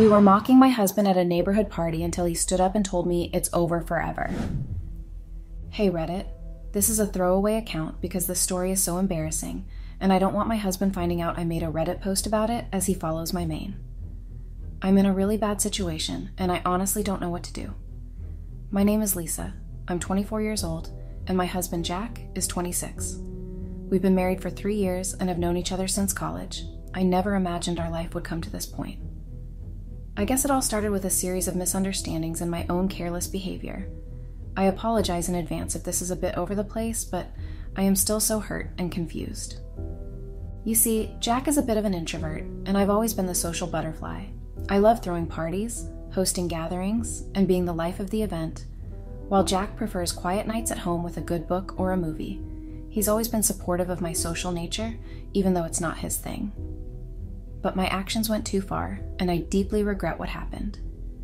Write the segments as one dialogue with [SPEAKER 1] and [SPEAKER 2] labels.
[SPEAKER 1] We were mocking my husband at a neighborhood party until he stood up and told me it's over forever. Hey Reddit, this is a throwaway account because the story is so embarrassing, and I don't want my husband finding out I made a Reddit post about it as he follows my main. I'm in a really bad situation, and I honestly don't know what to do. My name is Lisa. I'm 24 years old, and my husband Jack is 26. We've been married for 3 years and have known each other since college. I never imagined our life would come to this point. I guess it all started with a series of misunderstandings and my own careless behavior. I apologize in advance if this is a bit over the place, but I am still so hurt and confused. You see, Jack is a bit of an introvert, and I've always been the social butterfly. I love throwing parties, hosting gatherings, and being the life of the event, while Jack prefers quiet nights at home with a good book or a movie. He's always been supportive of my social nature, even though it's not his thing. But my actions went too far, and I deeply regret what happened.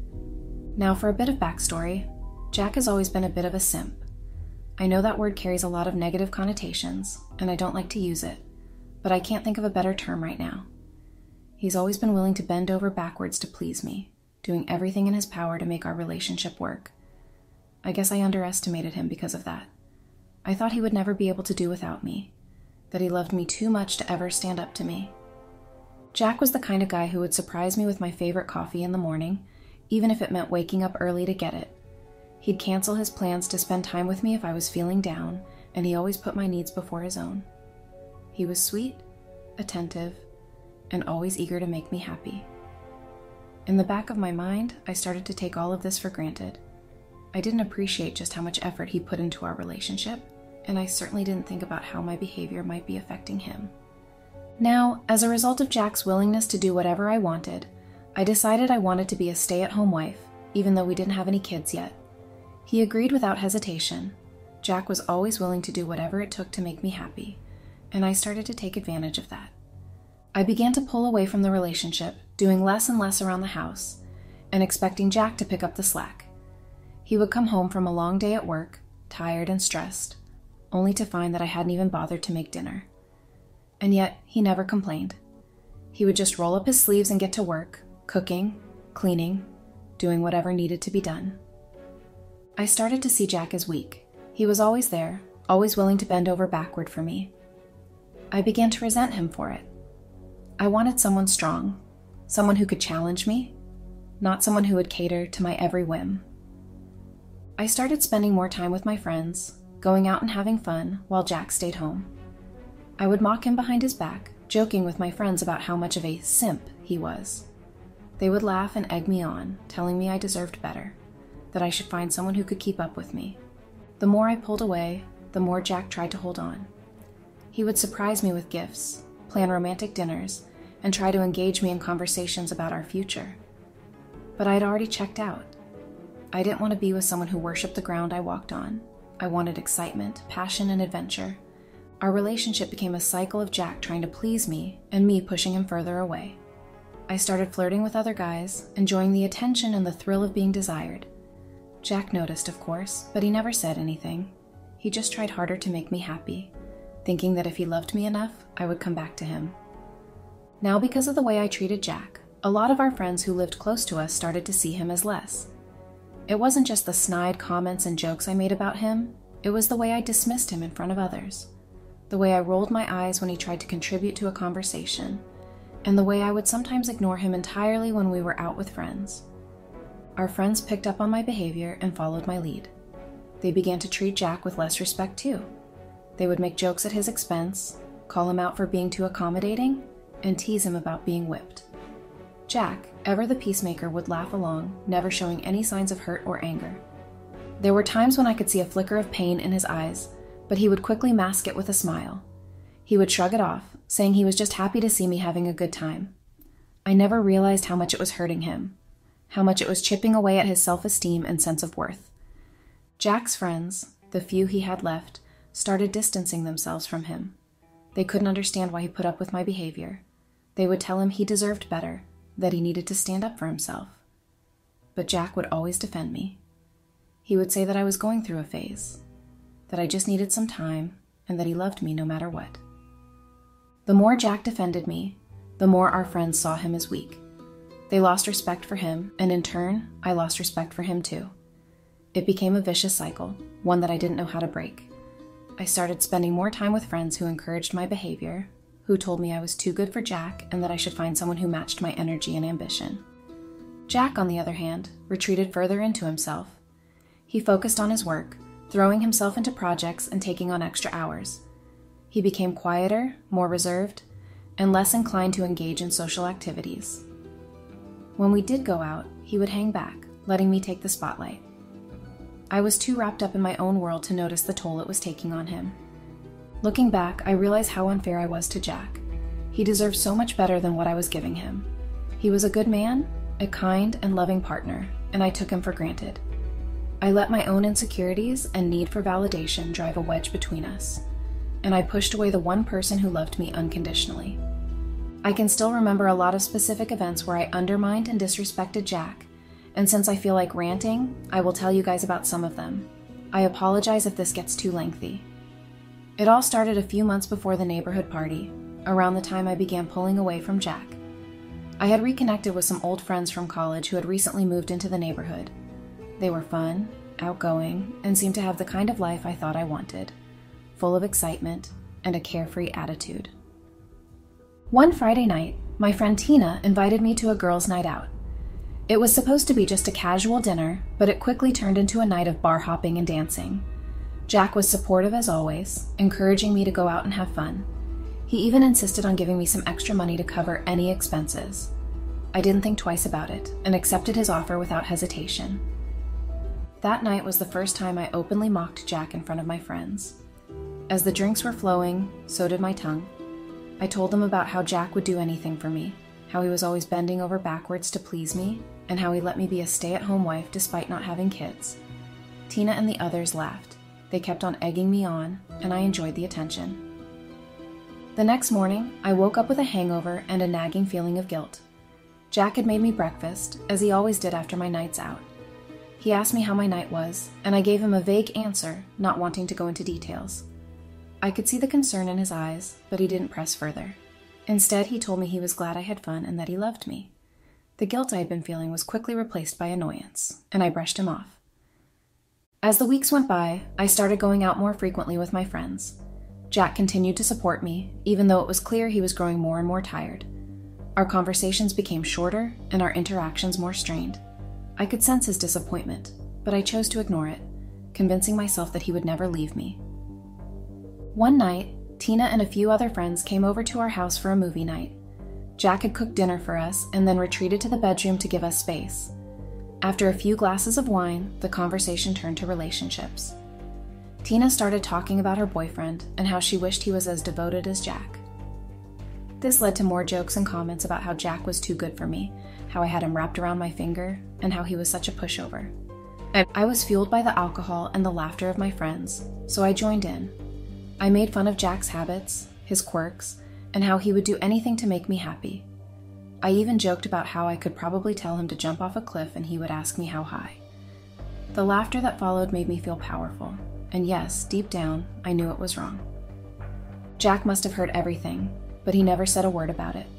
[SPEAKER 1] Now for a bit of backstory, Jack has always been a bit of a simp. I know that word carries a lot of negative connotations, and I don't like to use it, but I can't think of a better term right now. He's always been willing to bend over backwards to please me, doing everything in his power to make our relationship work. I guess I underestimated him because of that. I thought he would never be able to do without me, that he loved me too much to ever stand up to me. Jack was the kind of guy who would surprise me with my favorite coffee in the morning, even if it meant waking up early to get it. He'd cancel his plans to spend time with me if I was feeling down, and he always put my needs before his own. He was sweet, attentive, and always eager to make me happy. In the back of my mind, I started to take all of this for granted. I didn't appreciate just how much effort he put into our relationship, and I certainly didn't think about how my behavior might be affecting him. Now, as a result of Jack's willingness to do whatever I wanted, I decided I wanted to be a stay-at-home wife, even though we didn't have any kids yet. He agreed without hesitation. Jack was always willing to do whatever it took to make me happy, and I started to take advantage of that. I began to pull away from the relationship, doing less and less around the house, and expecting Jack to pick up the slack. He would come home from a long day at work, tired and stressed, only to find that I hadn't even bothered to make dinner. And yet, he never complained. He would just roll up his sleeves and get to work, cooking, cleaning, doing whatever needed to be done. I started to see Jack as weak. He was always there, always willing to bend over backward for me. I began to resent him for it. I wanted someone strong, someone who could challenge me, not someone who would cater to my every whim. I started spending more time with my friends, going out and having fun while Jack stayed home. I would mock him behind his back, joking with my friends about how much of a simp he was. They would laugh and egg me on, telling me I deserved better, that I should find someone who could keep up with me. The more I pulled away, the more Jack tried to hold on. He would surprise me with gifts, plan romantic dinners, and try to engage me in conversations about our future. But I had already checked out. I didn't want to be with someone who worshipped the ground I walked on. I wanted excitement, passion, and adventure. Our relationship became a cycle of Jack trying to please me and me pushing him further away. I started flirting with other guys, enjoying the attention and the thrill of being desired. Jack noticed, of course, but he never said anything. He just tried harder to make me happy, thinking that if he loved me enough, I would come back to him. Now, because of the way I treated Jack, a lot of our friends who lived close to us started to see him as less. It wasn't just the snide comments and jokes I made about him, it was the way I dismissed him in front of others, the way I rolled my eyes when he tried to contribute to a conversation, and the way I would sometimes ignore him entirely when we were out with friends. Our friends picked up on my behavior and followed my lead. They began to treat Jack with less respect too. They would make jokes at his expense, call him out for being too accommodating, and tease him about being whipped. Jack, ever the peacemaker, would laugh along, never showing any signs of hurt or anger. There were times when I could see a flicker of pain in his eyes, but he would quickly mask it with a smile. He would shrug it off, saying he was just happy to see me having a good time. I never realized how much it was hurting him, how much it was chipping away at his self-esteem and sense of worth. Jack's friends, the few he had left, started distancing themselves from him. They couldn't understand why he put up with my behavior. They would tell him he deserved better, that he needed to stand up for himself. But Jack would always defend me. He would say that I was going through a phase, that I just needed some time, and that he loved me no matter what. The more Jack defended me, the more our friends saw him as weak. They lost respect for him, and in turn, I lost respect for him too. It became a vicious cycle, one that I didn't know how to break. I started spending more time with friends who encouraged my behavior, who told me I was too good for Jack and that I should find someone who matched my energy and ambition. Jack, on the other hand, retreated further into himself. He focused on his work, throwing himself into projects and taking on extra hours. He became quieter, more reserved, and less inclined to engage in social activities. When we did go out, he would hang back, letting me take the spotlight. I was too wrapped up in my own world to notice the toll it was taking on him. Looking back, I realized how unfair I was to Jack. He deserved so much better than what I was giving him. He was a good man, a kind and loving partner, and I took him for granted. I let my own insecurities and need for validation drive a wedge between us, and I pushed away the one person who loved me unconditionally. I can still remember a lot of specific events where I undermined and disrespected Jack, and since I feel like ranting, I will tell you guys about some of them. I apologize if this gets too lengthy. It all started a few months before the neighborhood party, around the time I began pulling away from Jack. I had reconnected with some old friends from college who had recently moved into the neighborhood. They were fun, outgoing, and seemed to have the kind of life I thought I wanted, full of excitement and a carefree attitude. One Friday night, my friend Tina invited me to a girls' night out. It was supposed to be just a casual dinner, but it quickly turned into a night of bar hopping and dancing. Jack was supportive as always, encouraging me to go out and have fun. He even insisted on giving me some extra money to cover any expenses. I didn't think twice about it and accepted his offer without hesitation. That night was the first time I openly mocked Jack in front of my friends. As the drinks were flowing, so did my tongue. I told them about how Jack would do anything for me, how he was always bending over backwards to please me, and how he let me be a stay-at-home wife despite not having kids. Tina and the others laughed. They kept on egging me on, and I enjoyed the attention. The next morning, I woke up with a hangover and a nagging feeling of guilt. Jack had made me breakfast, as he always did after my nights out. He asked me how my night was, and I gave him a vague answer, not wanting to go into details. I could see the concern in his eyes, but he didn't press further. Instead, he told me he was glad I had fun and that he loved me. The guilt I had been feeling was quickly replaced by annoyance, and I brushed him off. As the weeks went by, I started going out more frequently with my friends. Jack continued to support me, even though it was clear he was growing more and more tired. Our conversations became shorter, and our interactions more strained. I could sense his disappointment, but I chose to ignore it, convincing myself that he would never leave me. One night, Tina and a few other friends came over to our house for a movie night. Jack had cooked dinner for us and then retreated to the bedroom to give us space. After a few glasses of wine, the conversation turned to relationships. Tina started talking about her boyfriend and how she wished he was as devoted as Jack. This led to more jokes and comments about how Jack was too good for me, how I had him wrapped around my finger, and how he was such a pushover. I was fueled by the alcohol and the laughter of my friends, so I joined in. I made fun of Jack's habits, his quirks, and how he would do anything to make me happy. I even joked about how I could probably tell him to jump off a cliff and he would ask me how high. The laughter that followed made me feel powerful, and yes, deep down, I knew it was wrong. Jack must have heard everything, but he never said a word about it.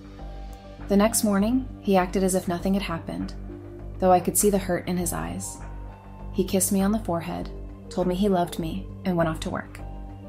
[SPEAKER 1] The next morning, he acted as if nothing had happened, though I could see the hurt in his eyes. He kissed me on the forehead, told me he loved me, and went off to work.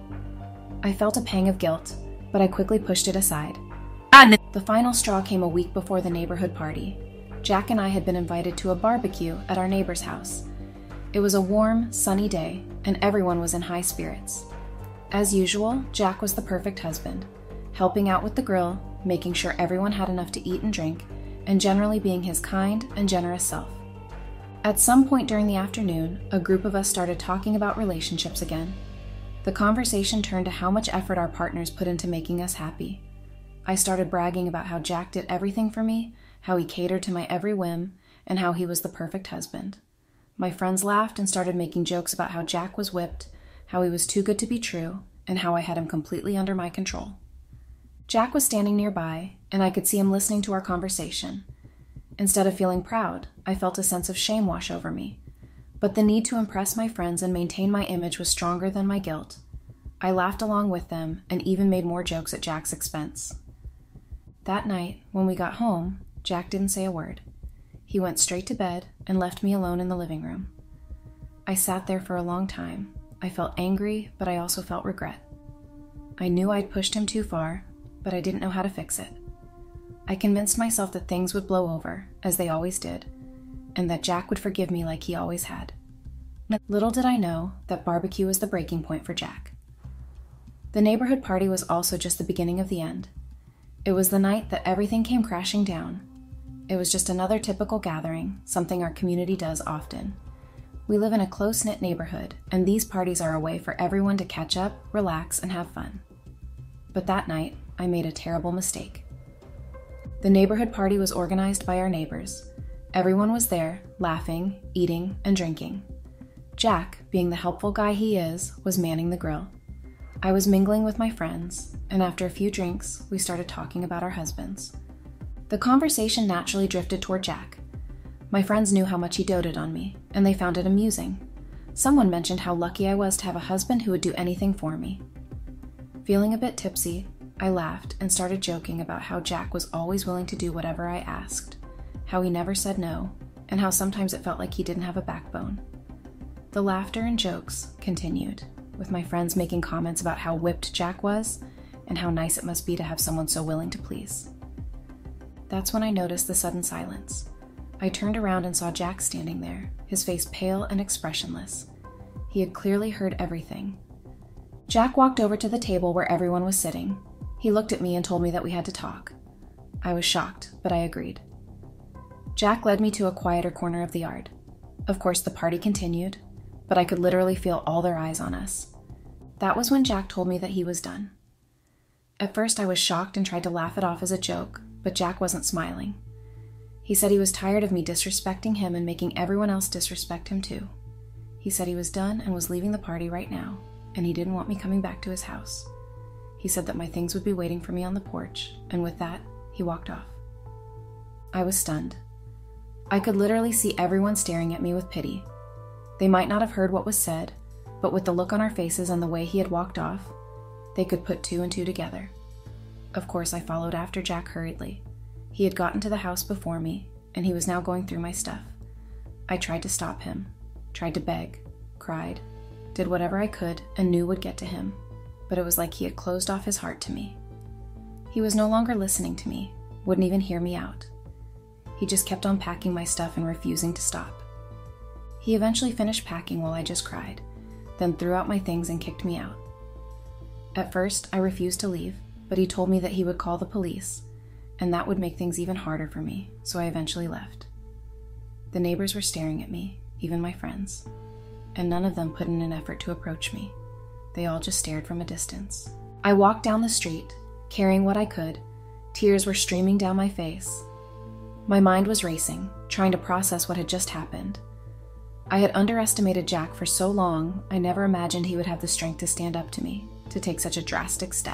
[SPEAKER 1] I felt a pang of guilt, but I quickly pushed it aside. The final straw came a week before the neighborhood party. Jack and I had been invited to a barbecue at our neighbor's house. It was a warm, sunny day, and everyone was in high spirits. As usual, Jack was the perfect husband, helping out with the grill, making sure everyone had enough to eat and drink, and generally being his kind and generous self. At some point during the afternoon, a group of us started talking about relationships again. The conversation turned to how much effort our partners put into making us happy. I started bragging about how Jack did everything for me, how he catered to my every whim, and how he was the perfect husband. My friends laughed and started making jokes about how Jack was whipped, how he was too good to be true, and how I had him completely under my control. Jack was standing nearby, and I could see him listening to our conversation. Instead of feeling proud, I felt a sense of shame wash over me. But the need to impress my friends and maintain my image was stronger than my guilt. I laughed along with them and even made more jokes at Jack's expense. That night, when we got home, Jack didn't say a word. He went straight to bed and left me alone in the living room. I sat there for a long time. I felt angry, but I also felt regret. I knew I'd pushed him too far, but I didn't know how to fix it. I convinced myself that things would blow over, as they always did, and that Jack would forgive me like he always had. Little did I know that barbecue was the breaking point for Jack. The neighborhood party was also just the beginning of the end. It was the night that everything came crashing down. It was just another typical gathering, something our community does often. We live in a close-knit neighborhood, and these parties are a way for everyone to catch up, relax, and have fun. But that night, I made a terrible mistake. The neighborhood party was organized by our neighbors. Everyone was there, laughing, eating, and drinking. Jack, being the helpful guy he is, was manning the grill. I was mingling with my friends, and after a few drinks, we started talking about our husbands. The conversation naturally drifted toward Jack. My friends knew how much he doted on me, and they found it amusing. Someone mentioned how lucky I was to have a husband who would do anything for me. Feeling a bit tipsy, I laughed and started joking about how Jack was always willing to do whatever I asked, how he never said no, and how sometimes it felt like he didn't have a backbone. The laughter and jokes continued, with my friends making comments about how whipped Jack was and how nice it must be to have someone so willing to please. That's when I noticed the sudden silence. I turned around and saw Jack standing there, his face pale and expressionless. He had clearly heard everything. Jack walked over to the table where everyone was sitting. He looked at me and told me that we had to talk. I was shocked, but I agreed. Jack led me to a quieter corner of the yard. Of course, the party continued, but I could literally feel all their eyes on us. That was when Jack told me that he was done. At first, I was shocked and tried to laugh it off as a joke, but Jack wasn't smiling. He said he was tired of me disrespecting him and making everyone else disrespect him too. He said he was done and was leaving the party right now, and he didn't want me coming back to his house. He said that my things would be waiting for me on the porch, and with that, he walked off. I was stunned. I could literally see everyone staring at me with pity. They might not have heard what was said, but with the look on our faces and the way he had walked off, they could put two and two together. Of course, I followed after Jack hurriedly. He had gotten to the house before me, and he was now going through my stuff. I tried to stop him, tried to beg, cried, did whatever I could and knew would get to him, but it was like he had closed off his heart to me. He was no longer listening to me, wouldn't even hear me out. He just kept on packing my stuff and refusing to stop. He eventually finished packing while I just cried, then threw out my things and kicked me out. At first, I refused to leave, but he told me that he would call the police, and that would make things even harder for me, so I eventually left. The neighbors were staring at me, even my friends, and none of them put in an effort to approach me. They all just stared from a distance. I walked down the street, carrying what I could. Tears were streaming down my face. My mind was racing, trying to process what had just happened. I had underestimated Jack for so long, I never imagined he would have the strength to stand up to me, to take such a drastic step.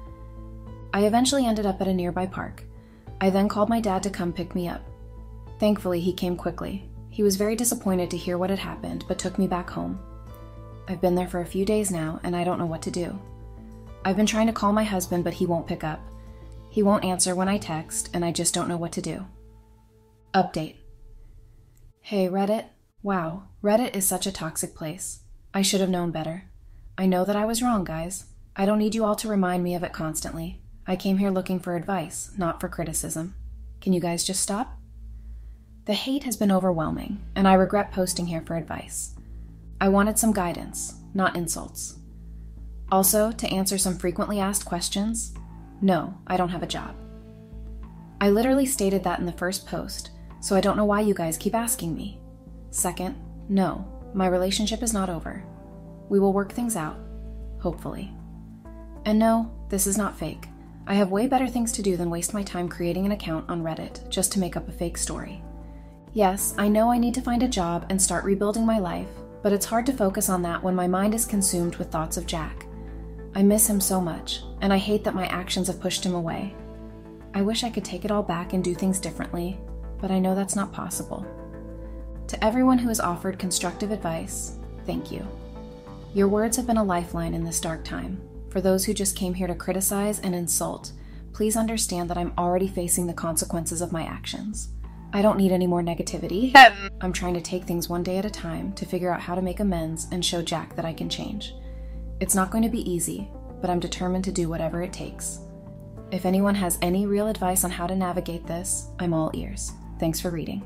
[SPEAKER 1] I eventually ended up at a nearby park. I then called my dad to come pick me up. Thankfully, he came quickly. He was very disappointed to hear what had happened, but took me back home. I've been there for a few days now, and I don't know what to do. I've been trying to call my husband, but he won't pick up. He won't answer when I text, and I just don't know what to do. Update. Hey, Reddit. Wow, Reddit is such a toxic place. I should have known better. I know that I was wrong, guys. I don't need you all to remind me of it constantly. I came here looking for advice, not for criticism. Can you guys just stop? The hate has been overwhelming, and I regret posting here for advice. I wanted some guidance, not insults. Also, to answer some frequently asked questions, no, I don't have a job. I literally stated that in the first post, so I don't know why you guys keep asking me. Second, no, my relationship is not over. We will work things out, hopefully. And no, this is not fake. I have way better things to do than waste my time creating an account on Reddit just to make up a fake story. Yes, I know I need to find a job and start rebuilding my life, but it's hard to focus on that when my mind is consumed with thoughts of Jack. I miss him so much, and I hate that my actions have pushed him away. I wish I could take it all back and do things differently, but I know that's not possible. To everyone who has offered constructive advice, thank you. Your words have been a lifeline in this dark time. For those who just came here to criticize and insult, please understand that I'm already facing the consequences of my actions. I don't need any more negativity. I'm trying to take things one day at a time to figure out how to make amends and show Jack that I can change. It's not going to be easy, but I'm determined to do whatever it takes. If anyone has any real advice on how to navigate this, I'm all ears. Thanks for reading.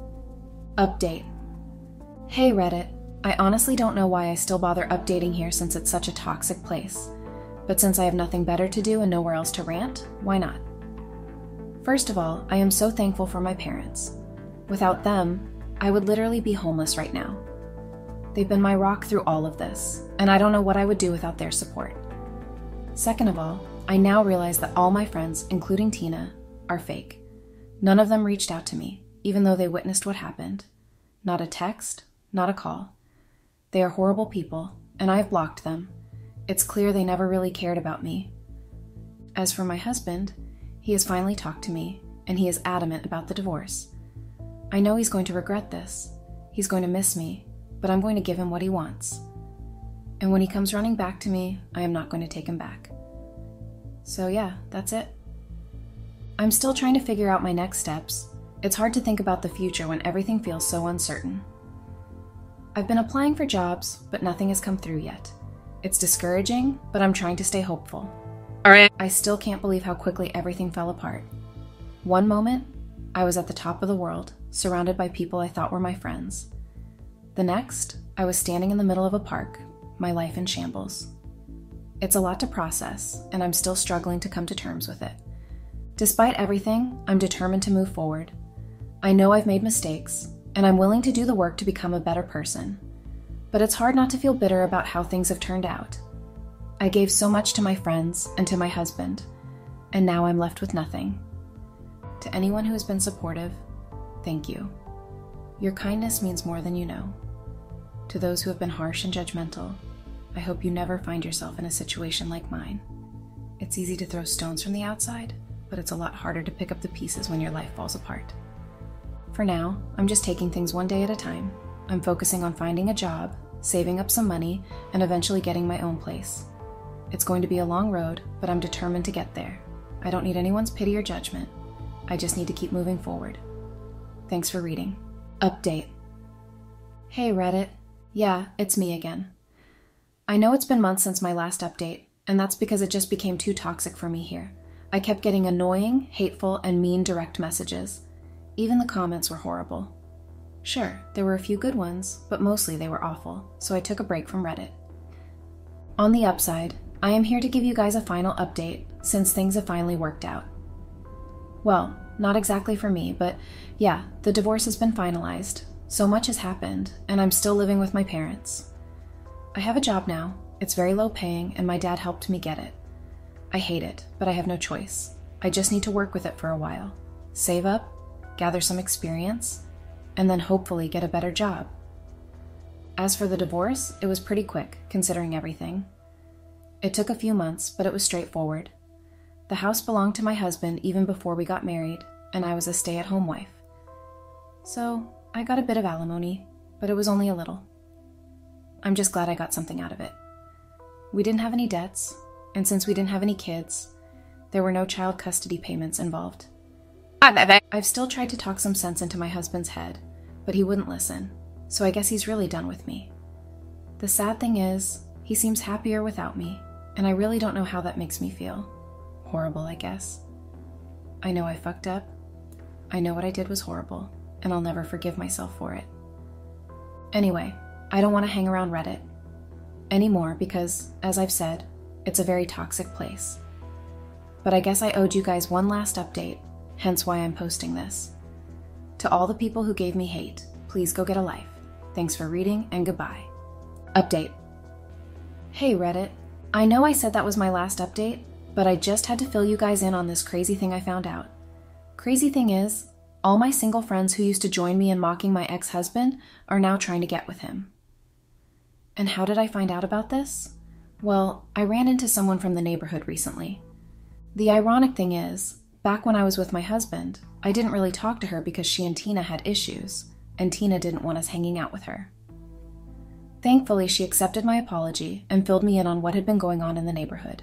[SPEAKER 1] Update. Hey Reddit, I honestly don't know why I still bother updating here since it's such a toxic place. But since I have nothing better to do and nowhere else to rant, why not? First of all, I am so thankful for my parents. Without them, I would literally be homeless right now. They've been my rock through all of this, and I don't know what I would do without their support. Second of all, I now realize that all my friends, including Tina, are fake. None of them reached out to me, even though they witnessed what happened. Not a text, not a call. They are horrible people, and I've blocked them. It's clear they never really cared about me. As for my husband, he has finally talked to me, and he is adamant about the divorce. I know he's going to regret this. He's going to miss me, but I'm going to give him what he wants. And when he comes running back to me, I am not going to take him back. So yeah, that's it. I'm still trying to figure out my next steps. It's hard to think about the future when everything feels so uncertain. I've been applying for jobs, but nothing has come through yet. It's discouraging, but I'm trying to stay hopeful. I still can't believe how quickly everything fell apart. One moment, I was at the top of the world, surrounded by people I thought were my friends. The next, I was standing in the middle of a park, my life in shambles. It's a lot to process, and I'm still struggling to come to terms with it. Despite everything, I'm determined to move forward. I know I've made mistakes, and I'm willing to do the work to become a better person. But it's hard not to feel bitter about how things have turned out. I gave so much to my friends and to my husband, and now I'm left with nothing. To anyone who has been supportive, thank you. Your kindness means more than you know. To those who have been harsh and judgmental, I hope you never find yourself in a situation like mine. It's easy to throw stones from the outside, but it's a lot harder to pick up the pieces when your life falls apart. For now, I'm just taking things one day at a time. I'm focusing on finding a job, saving up some money, and eventually getting my own place. It's going to be a long road, but I'm determined to get there. I don't need anyone's pity or judgment. I just need to keep moving forward. Thanks for reading. Update. Hey Reddit. Yeah, it's me again. I know it's been months since my last update, and that's because it just became too toxic for me here. I kept getting annoying, hateful, and mean direct messages. Even the comments were horrible. Sure, there were a few good ones, but mostly they were awful, so I took a break from Reddit. On the upside, I am here to give you guys a final update, since things have finally worked out. Well, not exactly for me, but yeah, the divorce has been finalized. So much has happened, and I'm still living with my parents. I have a job now. It's very low paying, and my dad helped me get it. I hate it, but I have no choice. I just need to work with it for a while. Save up, gather some experience, and then hopefully get a better job. As for the divorce, it was pretty quick, considering everything. It took a few months, but it was straightforward. The house belonged to my husband even before we got married, and I was a stay-at-home wife. So, I got a bit of alimony, but it was only a little. I'm just glad I got something out of it. We didn't have any debts, and since we didn't have any kids, there were no child custody payments involved. I've still tried to talk some sense into my husband's head, but he wouldn't listen, so I guess he's really done with me. The sad thing is, he seems happier without me, and I really don't know how that makes me feel. Horrible, I guess. I know I fucked up. I know what I did was horrible, and I'll never forgive myself for it. Anyway, I don't want to hang around Reddit anymore because, as I've said, it's a very toxic place. But I guess I owed you guys one last update, hence why I'm posting this. To all the people who gave me hate, please go get a life. Thanks for reading, and goodbye. Update. Hey Reddit, I know I said that was my last update, but I just had to fill you guys in on this crazy thing I found out. Crazy thing is, all my single friends who used to join me in mocking my ex-husband are now trying to get with him. And how did I find out about this? Well, I ran into someone from the neighborhood recently. The ironic thing is, back when I was with my husband, I didn't really talk to her because she and Tina had issues, and Tina didn't want us hanging out with her. Thankfully, she accepted my apology and filled me in on what had been going on in the neighborhood.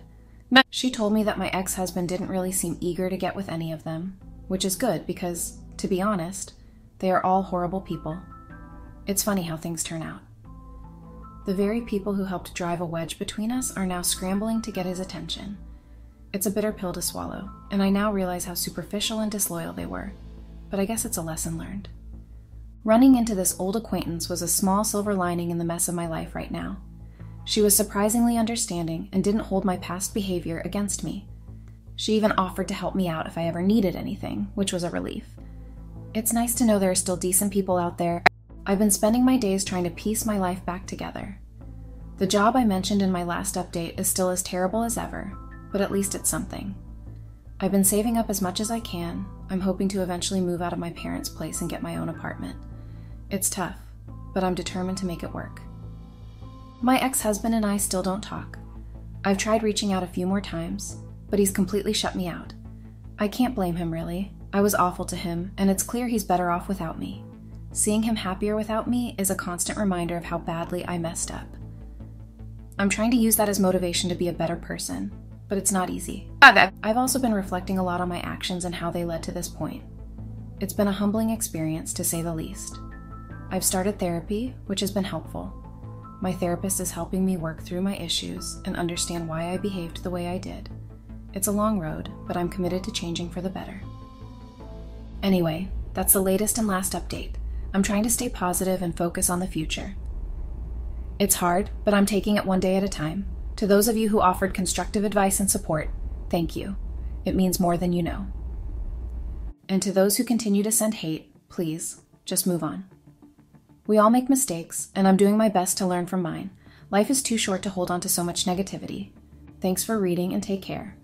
[SPEAKER 1] She told me that my ex-husband didn't really seem eager to get with any of them, which is good because, to be honest, they are all horrible people. It's funny how things turn out. The very people who helped drive a wedge between us are now scrambling to get his attention. It's a bitter pill to swallow, and I now realize how superficial and disloyal they were, but I guess it's a lesson learned. Running into this old acquaintance was a small silver lining in the mess of my life right now. She was surprisingly understanding and didn't hold my past behavior against me. She even offered to help me out if I ever needed anything, which was a relief. It's nice to know there are still decent people out there. I've been spending my days trying to piece my life back together. The job I mentioned in my last update is still as terrible as ever, but at least it's something. I've been saving up as much as I can. I'm hoping to eventually move out of my parents' place and get my own apartment. It's tough, but I'm determined to make it work. My ex-husband and I still don't talk. I've tried reaching out a few more times, but he's completely shut me out. I can't blame him, really. I was awful to him, and it's clear he's better off without me. Seeing him happier without me is a constant reminder of how badly I messed up. I'm trying to use that as motivation to be a better person, but it's not easy. I've also been reflecting a lot on my actions and how they led to this point. It's been a humbling experience, to say the least. I've started therapy, which has been helpful. My therapist is helping me work through my issues and understand why I behaved the way I did. It's a long road, but I'm committed to changing for the better. Anyway, that's the latest and last update. I'm trying to stay positive and focus on the future. It's hard, but I'm taking it one day at a time. To those of you who offered constructive advice and support, thank you. It means more than you know. And to those who continue to send hate, please, just move on. We all make mistakes, and I'm doing my best to learn from mine. Life is too short to hold on to so much negativity. Thanks for reading and take care.